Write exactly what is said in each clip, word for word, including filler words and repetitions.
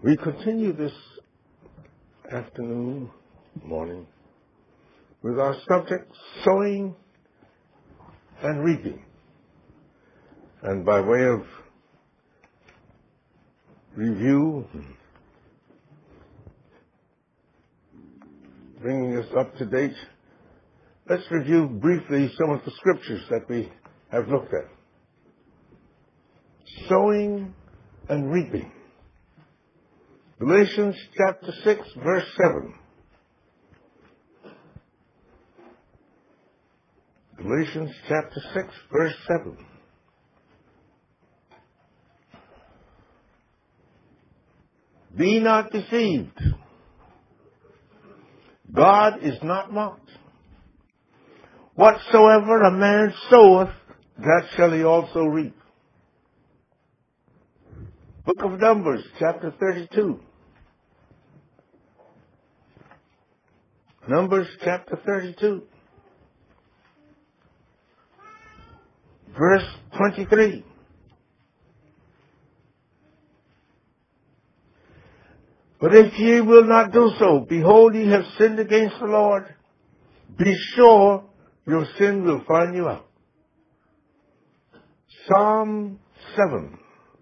We continue this afternoon, morning, with our subject, sowing and reaping. And by way of review, bringing us up to date, let's review briefly some of the scriptures that we have looked at. Sowing and reaping. Galatians chapter six, verse seven. Galatians chapter six, verse seven. Be not deceived. God is not mocked. Whatsoever a man soweth, that shall he also reap. Book of Numbers, chapter thirty-two. Numbers, chapter thirty-two. Verse twenty-three. But if ye will not do so, behold, ye have sinned against the Lord. Be sure your sin will find you out. Psalm seven.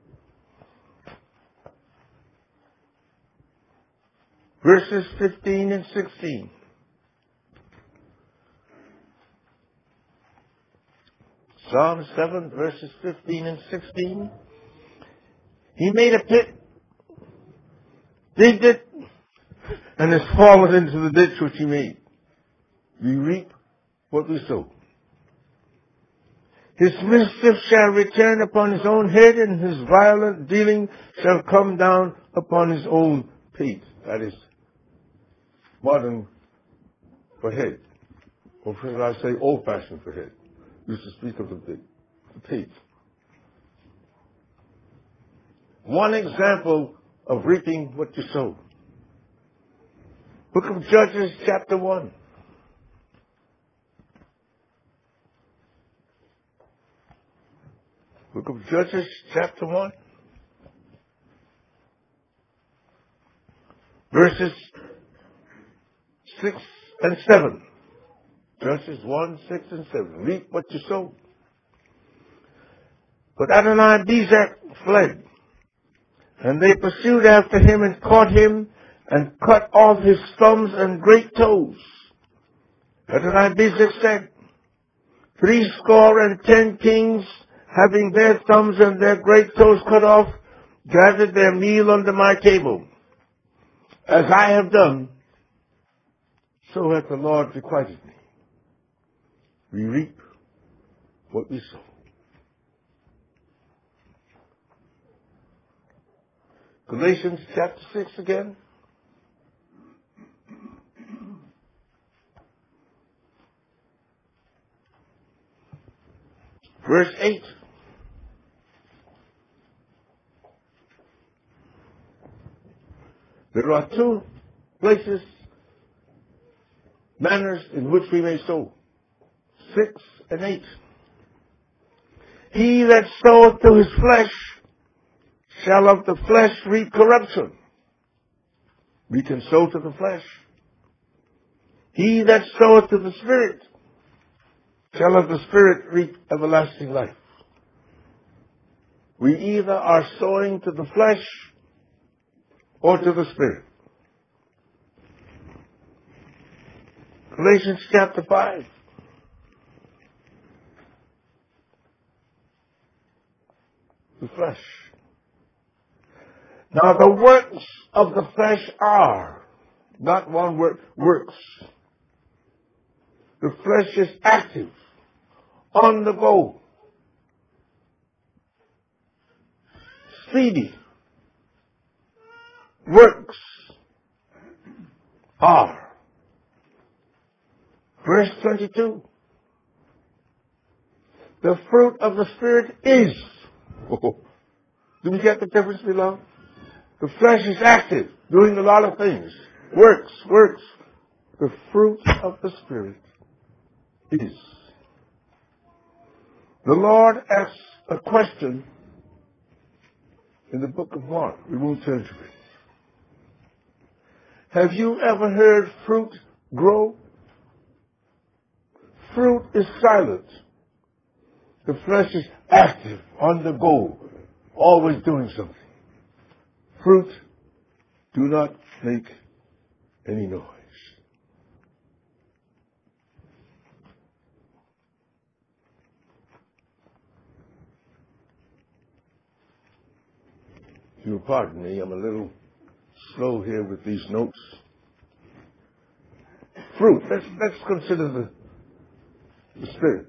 Verses fifteen and sixteen. Psalm seven, verses fifteen and sixteen. He made a pit, digged it, and has fallen into the ditch which he made. We reap what we sow. His mischief shall return upon his own head, and his violent dealing shall come down upon his own pate. That is modern for head. Or should I say old-fashioned for head. Used to speak of the, the pate. One example of reaping what you sow. Book of Judges, chapter one. Book of Judges, chapter one. Verses six and seven. Judges one, six, and seven. Reap what you sow. But Adonai-Bezek fled, and they pursued after him and caught him and cut off his thumbs and great toes. Adonai-Bezek said, Three score and ten kings, having their thumbs and their great toes cut off, gathered their meal under my table. As I have done, so hath the Lord requited me. We reap what we sow. Galatians chapter six again. Verse eight. There are two places, manners in which we may sow. Six and eight. He that soweth to his flesh shall of the flesh reap corruption. We can sow to the flesh. He that soweth to the Spirit shall of the Spirit reap everlasting life. We either are sowing to the flesh or to the Spirit. Galatians chapter five. The flesh. Now the works of the flesh are, not one word, works. The flesh is active, on the go, speedy. Works are. Verse twenty-two. The fruit of the Spirit is. Oh, do we get the difference, beloved? The flesh is active, doing a lot of things. Works, works. The fruit of the Spirit is. The Lord asks a question in the book of Mark. We won't turn to it. Have you ever heard fruit grow? Fruit is silent. The flesh is active, on the go, always doing something. Fruit do not make any noise. You'll pardon me, I'm a little slow here with these notes. Fruit, let's, let's consider the, the Spirit.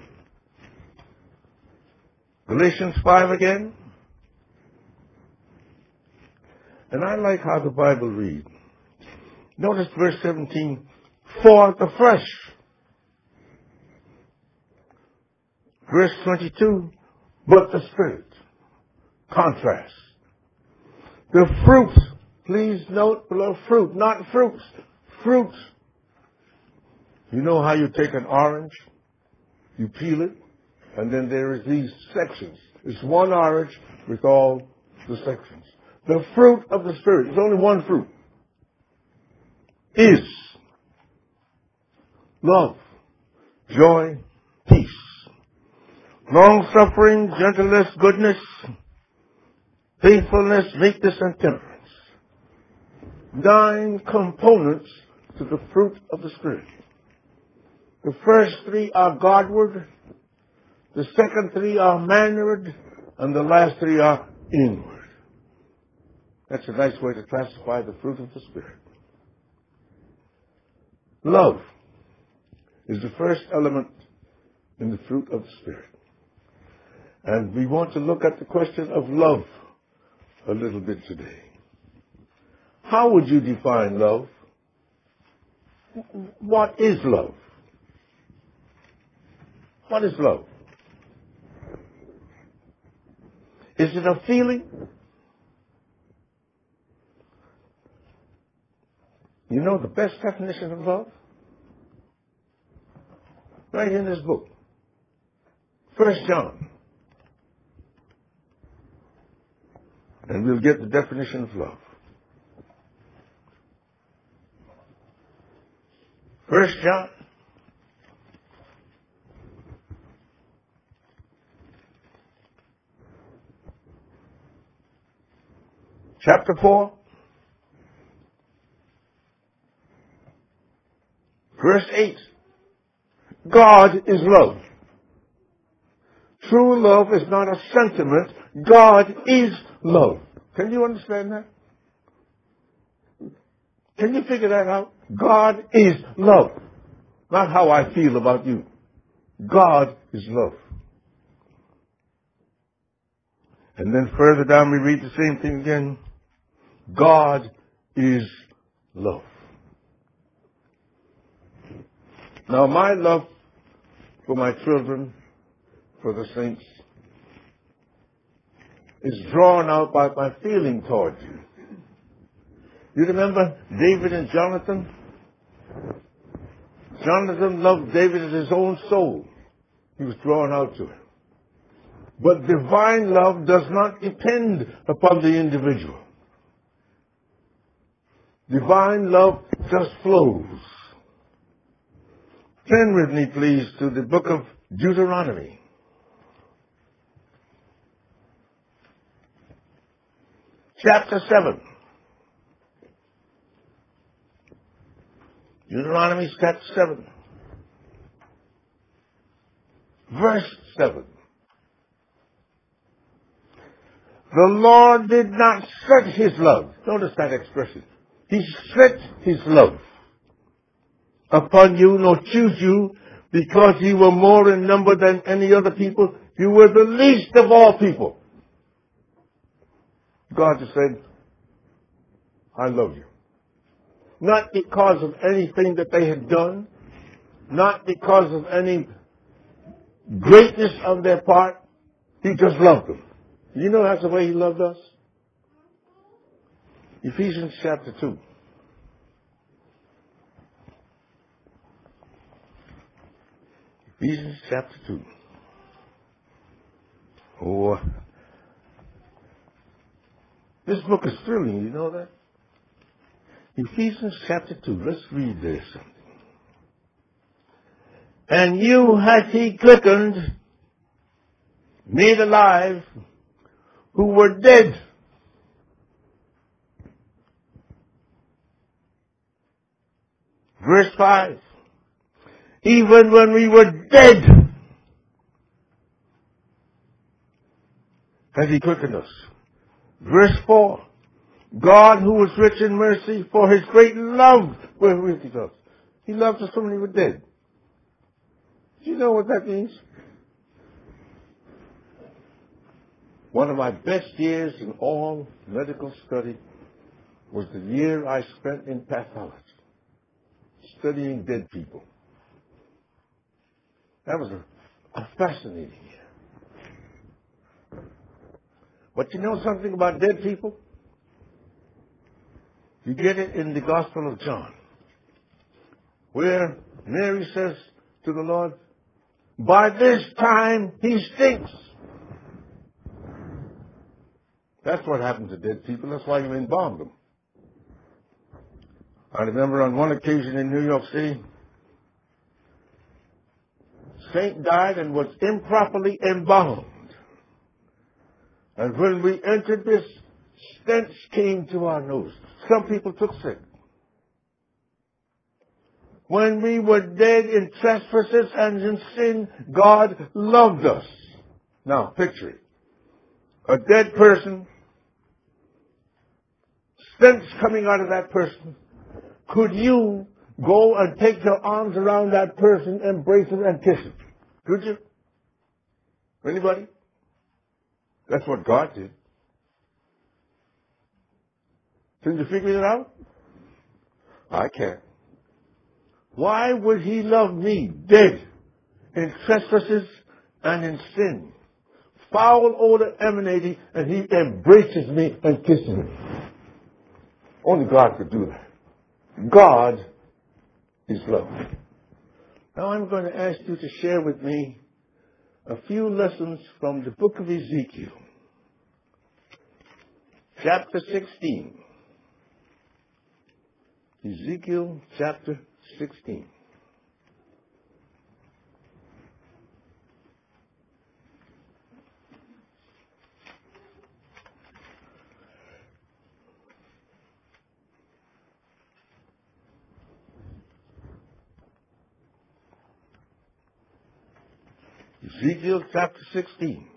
Galatians five again. And I like how the Bible reads. Notice verse seventeen, for the flesh. Verse twenty-two, but the Spirit. Contrast. The fruit, please note below fruit, not fruits, fruit. You know how you take an orange, you peel it, and then there is these sections. It's one orange with all the sections. The fruit of the Spirit, there's only one fruit, is love, joy, peace, long-suffering, gentleness, goodness, faithfulness, meekness, and temperance. Nine components to the fruit of the Spirit. The first three are Godward, the second three are manward, and the last three are inward. That's a nice way to classify the fruit of the Spirit. Love is the first element in the fruit of the Spirit. And we want to look at the question of love a little bit today. How would you define love? What is love? What is love? Is it a feeling? You know the best definition of love? Right in this book. First John. And we'll get the definition of love. First John. Chapter four. Verse eight. God is love. True love is not a sentiment. God is love. Can you understand that? Can you figure that out? God is love. Not how I feel about you. God is love. And then further down we read the same thing again. God is love. Now my love for my children, for the saints, is drawn out by my feeling towards you. You remember David and Jonathan? Jonathan loved David as his own soul. He was drawn out to him. But divine love does not depend upon the individual. Divine love just flows. Turn with me, please, to the book of Deuteronomy. Chapter seven. Deuteronomy chapter seven. Verse seven. The Lord did not set his love. Notice that expression. He set his love upon you, nor choose you, because you were more in number than any other people. You were the least of all people. God just said, I love you. Not because of anything that they had done, not because of any greatness on their part. He just loved them. You know that's the way he loved us? Ephesians chapter two. Ephesians chapter two. Oh, this book is thrilling, you know that? Ephesians chapter two. Let's read this. And you hath he quickened, made alive, who were dead. Verse five. Even when we were dead, has he quickened us. Verse four. God, who was rich in mercy, for his great love wherewith he loved. He loved us when we were dead. Do you know what that means? One of my best years in all medical study was the year I spent in pathology, studying dead people. That was a, a fascinating year. But you know something about dead people? You get it in the Gospel of John, where Mary says to the Lord, by this time he stinks. That's what happened to dead people. That's why you embalmed them. I remember on one occasion in New York City, Saint died and was improperly embalmed. And when we entered, this stench came to our nose. Some people took sick. When we were dead in trespasses and in sin, God loved us. Now, picture it. A dead person, stench coming out of that person. Could you go and take your arms around that person, embrace him, and kiss him? Could you? Anybody? That's what God did. Can you figure it out? I can't. Why would he love me, dead, in trespasses and in sin? Foul odor emanating, and he embraces me and kisses me. Only God could do that. God is love. Now I'm going to ask you to share with me a few lessons from the book of Ezekiel, chapter sixteen. Ezekiel chapter sixteen. Ezekiel chapter sixteen.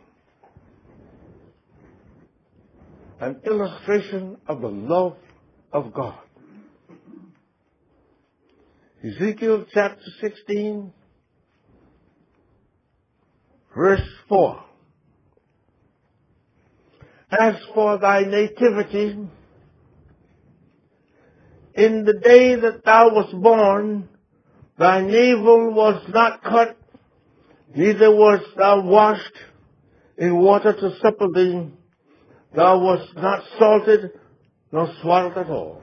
An illustration of the love of God. Ezekiel chapter sixteen, verse four. As for thy nativity, in the day that thou wast born, thy navel was not cut, neither wast thou washed in water to supple thee. Thou wast not salted, nor swallowed at all.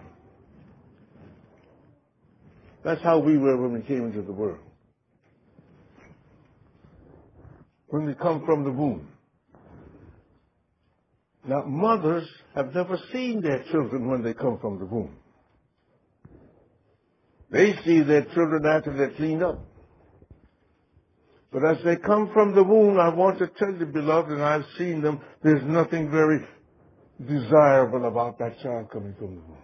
That's how we were when we came into the world. When we come from the womb. Now, mothers have never seen their children when they come from the womb. They see their children after they're cleaned up. But as they come from the womb, I want to tell you, beloved, and I've seen them, there's nothing very desirable about that child coming from the womb.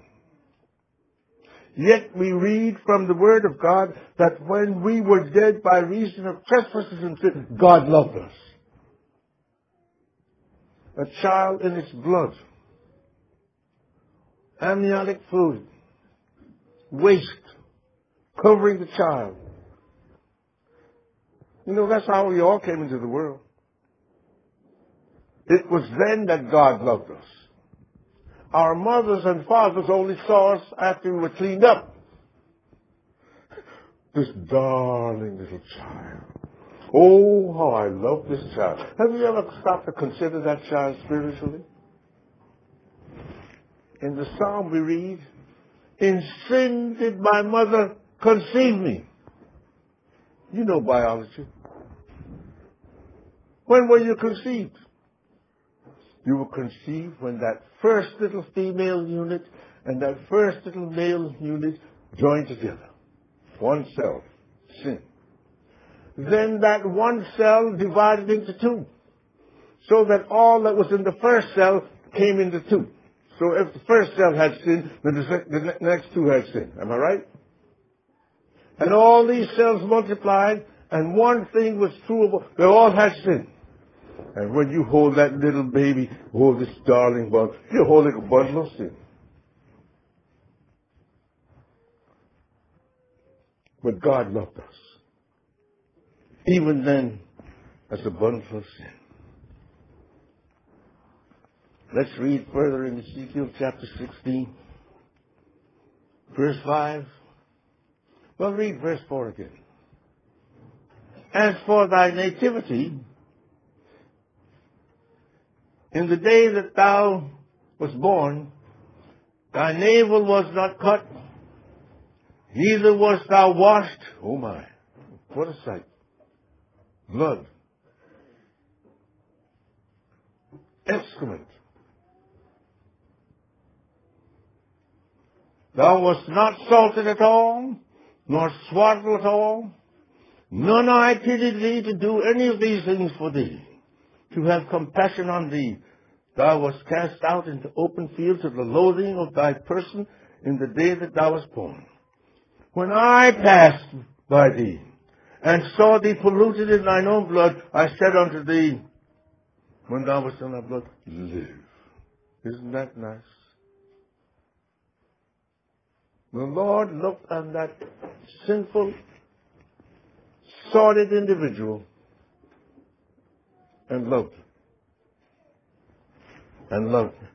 Yet we read from the Word of God that when we were dead by reason of trespasses and sin, God loved us. A child in its blood, amniotic fluid, waste, covering the child. You know, that's how we all came into the world. It was then that God loved us. Our mothers and fathers only saw us after we were cleaned up. This darling little child. Oh, how I love this child. Have you ever stopped to consider that child spiritually? In the psalm we read, in sin did my mother conceive me. You know biology. When were you conceived? You were conceived when that first little female unit and that first little male unit joined together. One cell, sin. Then that one cell divided into two, so that all that was in the first cell came into two. So if the first cell had sin, then the, sec- the next two had sin. Am I right? And all these cells multiplied, and one thing was true of all. They all had sin. And when you hold that little baby, hold this darling bundle, you're holding a bundle of sin. But God loved us, even then, as a bundle of sin. Let's read further in Ezekiel chapter sixteen, verse five. Well, read verse four again. As for thy nativity, in the day that thou wast born, thy navel was not cut, neither wast thou washed. Oh my, what a sight. Blood. Excrement. Thou wast not salted at all, nor swaddled at all. None I pitied thee to do any of these things for thee, to have compassion on thee. Thou wast cast out into open field to the loathing of thy person in the day that thou wast born. When I passed by thee, and saw thee polluted in thine own blood, I said unto thee, when thou wast in thy blood, live. Isn't that nice? The Lord looked on that sinful, sordid individual and loved him. And loved him.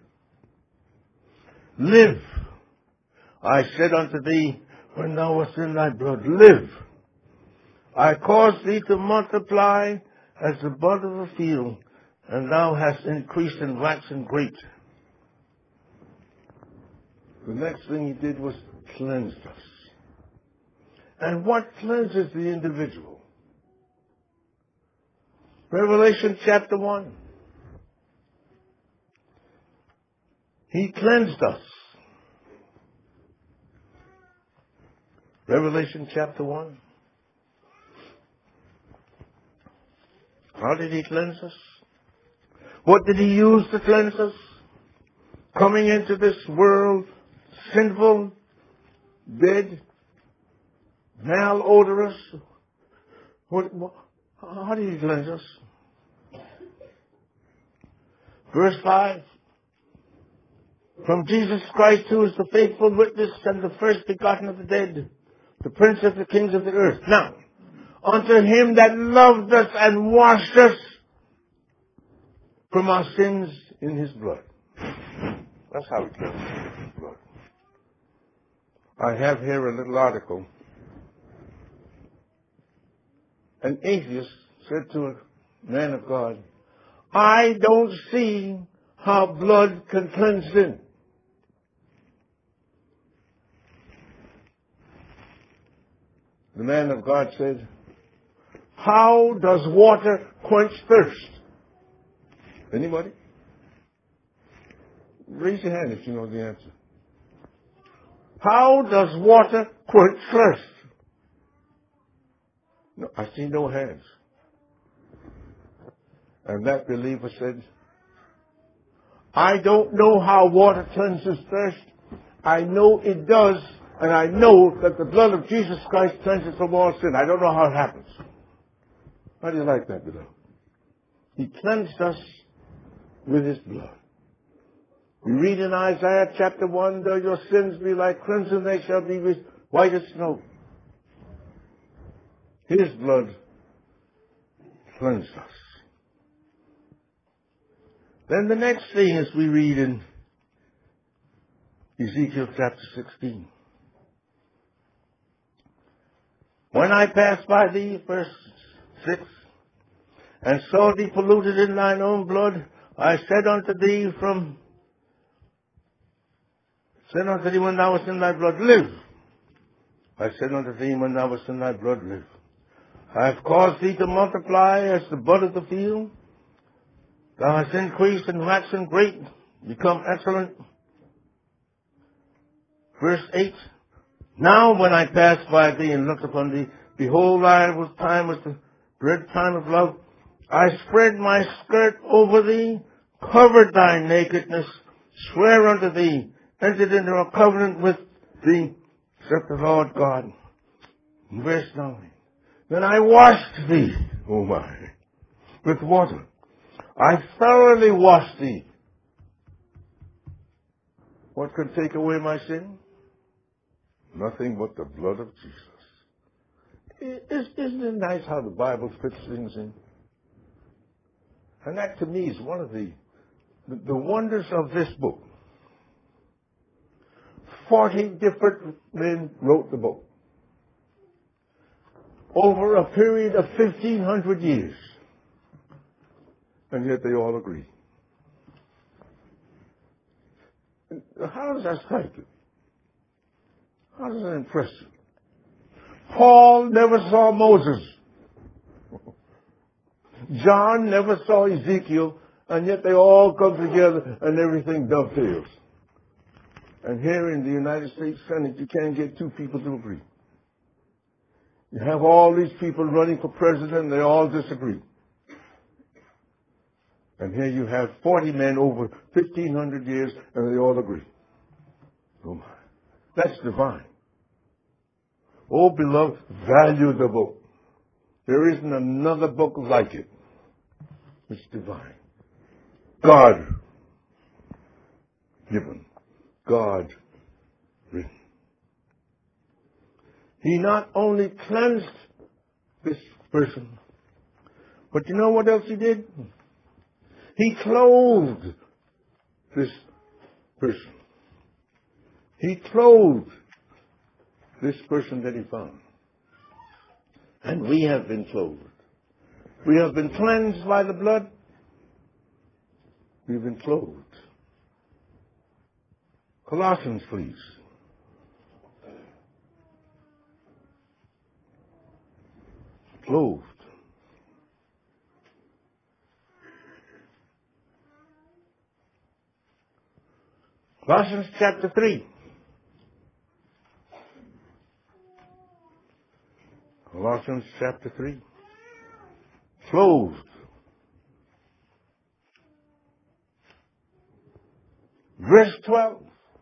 Live. I said unto thee, when thou wast in thy blood, live. I caused thee to multiply as the bud of the field, and thou hast increased and waxen great. The next thing he did was cleansed us. And what cleanses the individual? Revelation chapter one. He cleansed us. Revelation chapter one. How did he cleanse us? What did he use to cleanse us? Coming into this world sinful, dead, malodorous. What, what, how did he cleanse us? Verse five. From Jesus Christ, who is the faithful witness and the first begotten of the dead, the prince of the kings of the earth. Now, unto him that loved us and washed us from our sins in his blood. That's how he cleansed us in his blood. I have here a little article. An atheist said to a man of God, I don't see how blood can cleanse sin. The man of God said, how does water quench thirst? Anybody? Raise your hand if you know the answer. How does water quench thirst? No, I see no hands. And that believer said, I don't know how water cleanses thirst. I know it does, and I know that the blood of Jesus Christ cleanses from all sin. I don't know how it happens. How do you like that, beloved? He cleansed us with his blood. We read in Isaiah chapter one, though your sins be like crimson, they shall be white as snow. His blood cleansed us. Then the next thing is we read in Ezekiel chapter sixteen. When I passed by thee, verse six, and saw thee polluted in thine own blood, I said unto thee from, said unto thee when thou wast in thy blood, live. I said unto thee when thou wast in thy blood, live. I have caused thee to multiply as the bud of the field, Thou hast increased and waxen great, become excellent. Verse eight. Now when I passed by thee and looked upon thee, behold, thy was time was the dread time of love. I spread my skirt over thee, covered thy nakedness, swear unto thee, entered into a covenant with thee, saith the Lord God. Verse nine. Then I washed thee, O my, with water. I thoroughly washed thee. What could take away my sin? Nothing but the blood of Jesus. Isn't it nice how the Bible fits things in? And that to me is one of the, the, the wonders of this book. Forty different men wrote the book. Over a period of fifteen hundred years. And yet they all agree. How does that strike you? How does that impress you? Paul never saw Moses. John never saw Ezekiel, and yet they all come together and everything dovetails. And here in the United States Senate, you can't get two people to agree. You have all these people running for president, and they all disagree. And here you have forty men over fifteen hundred years, and they all agree. Oh my. That's divine. Oh, beloved, value the book. There isn't another book like it. It's divine. God given. God written. He not only cleansed this person, but you know what else he did? He clothed this person. He clothed this person that he found. And we have been clothed. We have been cleansed by the blood. We've been clothed. Colossians, please. Clothed. Colossians chapter three. Colossians chapter three. Clothed. Verse twelve.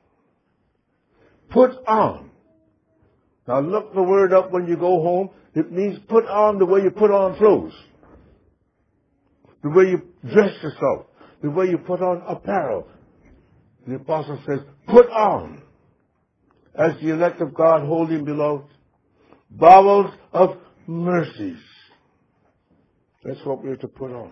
Put on. Now look the word up when you go home. It means put on the way you put on clothes. The way you dress yourself. The way you put on apparel. The apostle says, put on, as the elect of God, holy and beloved, bowels of mercies. That's what we're to put on.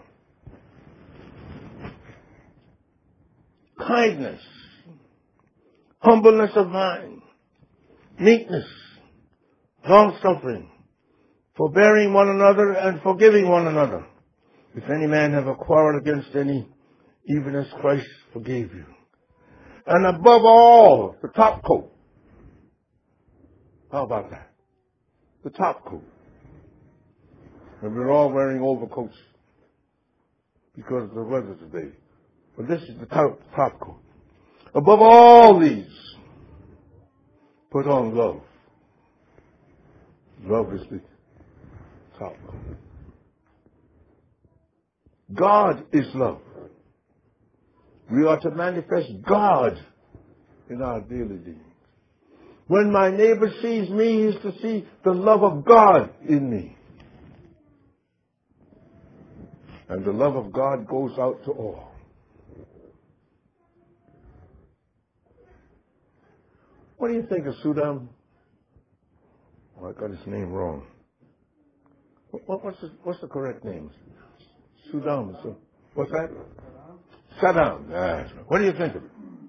Kindness, humbleness of mind, meekness, long-suffering, forbearing one another and forgiving one another. If any man have a quarrel against any, even as Christ forgave you. And above all, the top coat. How about that? The top coat. And we're all wearing overcoats because of the weather today. But this is the top, top coat. Above all these, put on love. Love is the top coat. God is love. We are to manifest God in our daily dealings. When my neighbor sees me, he is to see the love of God in me. And the love of God goes out to all. What do you think of Saddam? Oh, I got his name wrong. What, what's, the, what's the correct name? Saddam. What's that? Saddam. That's right. What do you think of it?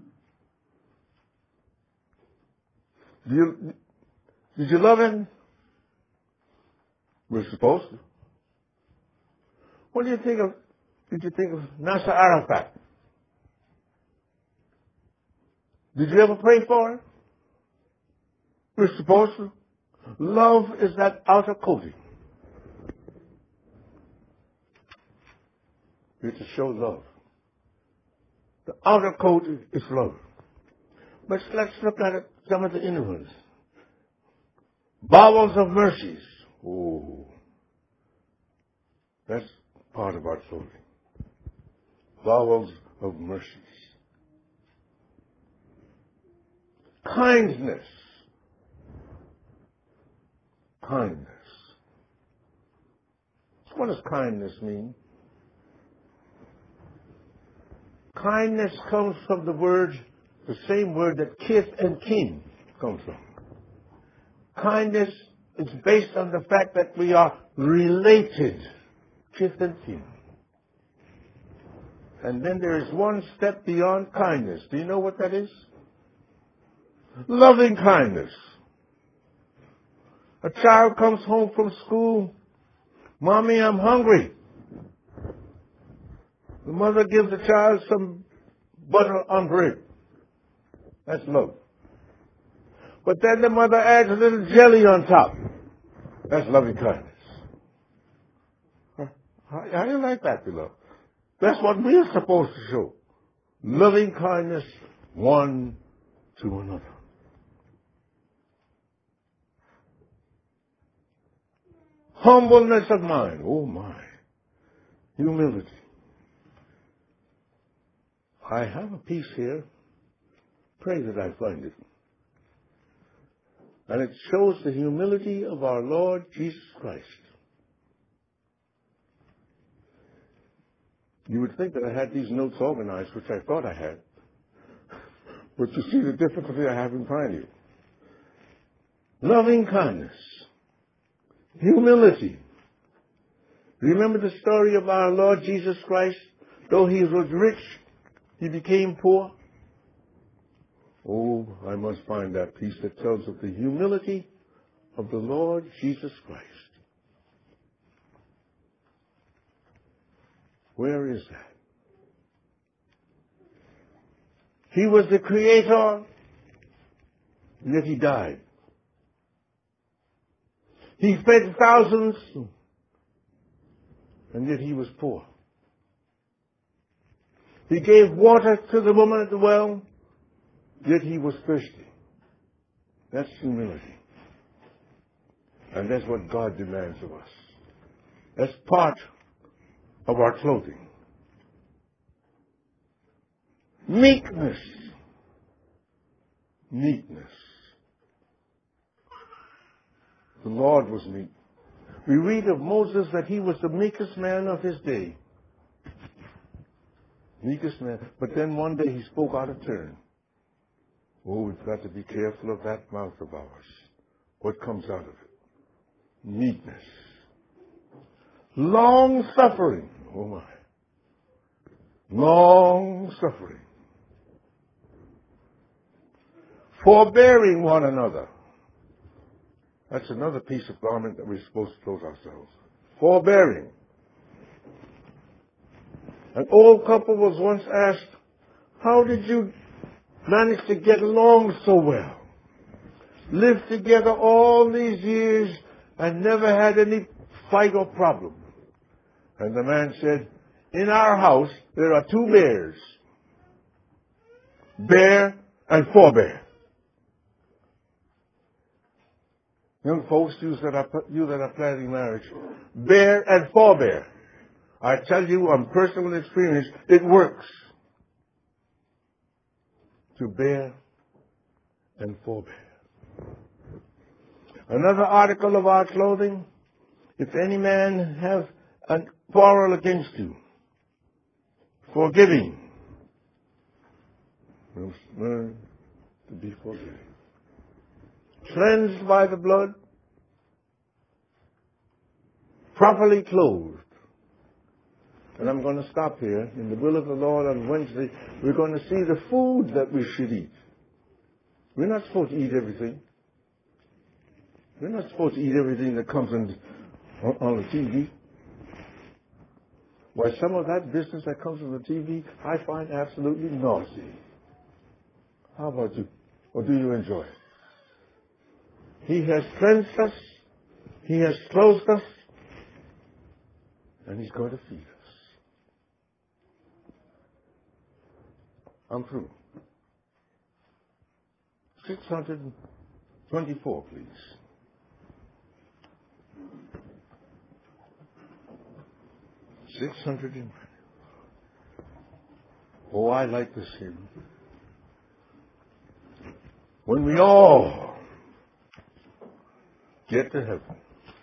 Do you, did you love him? We're supposed to. What do you think of, did you think of Nasser Arafat? Did you ever pray for him? We're supposed to. Love is that outer coating. We're to show love. The outer coat is love. But let's look at it, some of the inner ones. Bowels of mercies. Oh, that's part of our clothing. Bowels of mercies. Kindness. Kindness. What does kindness mean? Kindness comes from the word, the same word that kith and kin comes from. Kindness is based on the fact that we are related, kith and kin. And then there is one step beyond kindness. Do you know what that is? Loving kindness. A child comes home from school. Mommy, I'm hungry. The mother gives the child some butter on bread. That's love. But then the mother adds a little jelly on top. That's loving kindness. How, how do you like that, beloved? That's what we're supposed to show. Loving kindness one to another. Humbleness of mind. Oh my. Humility. I have a piece here. Pray that I find it. And it shows the humility of our Lord Jesus Christ. You would think that I had these notes organized, which I thought I had. But you see the difficulty I have in finding it. Loving kindness. Humility. Remember the story of our Lord Jesus Christ? Though he was rich, he became poor. Oh, I must find that piece that tells of the humility of the Lord Jesus Christ. Where is that? He was the creator, and yet he died. He fed thousands, and yet he was poor. He gave water to the woman at the well, yet he was thirsty. That's humility. And that's what God demands of us. That's part of our clothing. Meekness. Meekness. The Lord was meek. We read of Moses that he was the meekest man of his day. Meekest man. But then one day he spoke out of turn. Oh, we've got to be careful of that mouth of ours. What comes out of it? Meekness. Long suffering. Oh my. Long suffering. Forbearing one another. That's another piece of garment that we're supposed to clothe ourselves. Forbearing. An old couple was once asked, how did you manage to get along so well? Lived together all these years and never had any fight or problem. And the man said, in our house there are two bears. Bear and forbear. Young folks, you that are, you that are planning marriage, bear and forbear. I tell you on personal experience, it works. To bear and forbear. Another article of our clothing, if any man have a quarrel against you, forgiving. We must learn to be forgiving. Cleansed by the blood, properly clothed. And I'm going to stop here. In the will of the Lord on Wednesday, we're going to see the food that we should eat. We're not supposed to eat everything. We're not supposed to eat everything that comes in, on, on the T V. Why, some of that business that comes on the T V, I find absolutely nauseating. How about you? Or do you enjoy it? He has cleansed us. He has clothed us. And he's going to feed us. I'm through. six hundred twenty-four, please. six hundred twenty-four. Oh, I like this hymn. When we all get to heaven.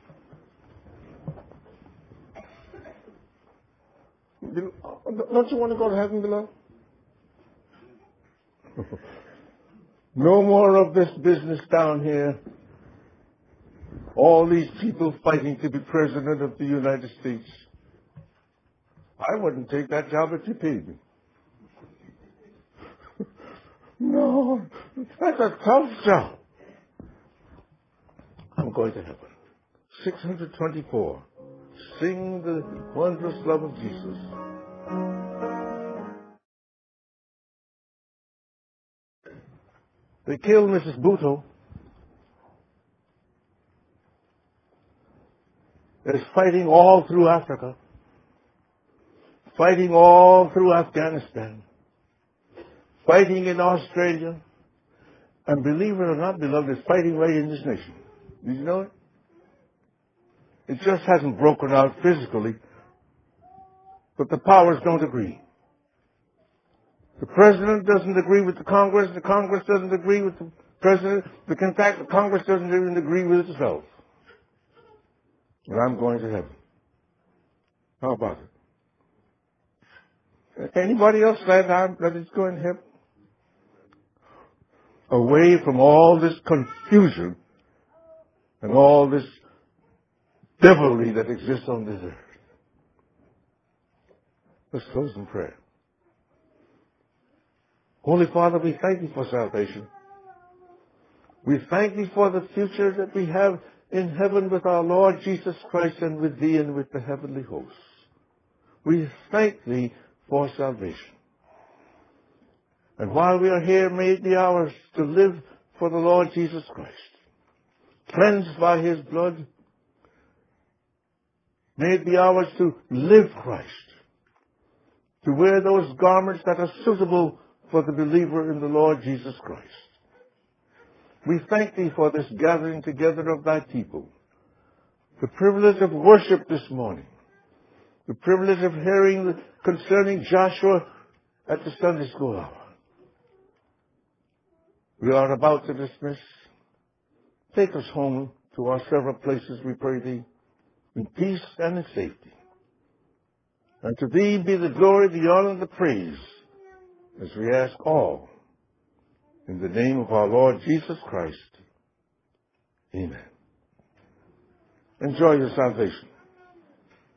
Don't you want to go to heaven, beloved? No more of this business down here. All these people fighting to be president of the United States. I wouldn't take that job if you paid me. No, that's a tough job. I'm going to heaven. six hundred twenty-four. Sing the wondrous love of Jesus. They killed Missus Bhutto. There's fighting all through Africa. Fighting all through Afghanistan. Fighting in Australia. And believe it or not, beloved, it's fighting right in this nation. Did you know it? It just hasn't broken out physically, but the powers don't agree. The president doesn't agree with the Congress, the Congress doesn't agree with the president, in fact, the Congress doesn't even agree with itself. And I'm going to heaven. How about it? Anybody else glad that it's going to heaven? Away from all this confusion and all this devilry that exists on this earth. Let's close in prayer. Holy Father, we thank you for salvation. We thank you for the future that we have in heaven with our Lord Jesus Christ and with thee and with the heavenly hosts. We thank thee for salvation. And while we are here, may it be ours to live for the Lord Jesus Christ. Cleansed by his blood, may it be ours to live Christ. To wear those garments that are suitable for the believer in the Lord Jesus Christ. We thank thee for this gathering together of thy people. The privilege of worship this morning. The privilege of hearing concerning Joshua at the Sunday school hour. We are about to dismiss. Take us home to our several places, we pray thee, in peace and in safety. And to thee be the glory, the honor, and the praise, as we ask all, in the name of our Lord Jesus Christ. Amen. Enjoy your salvation.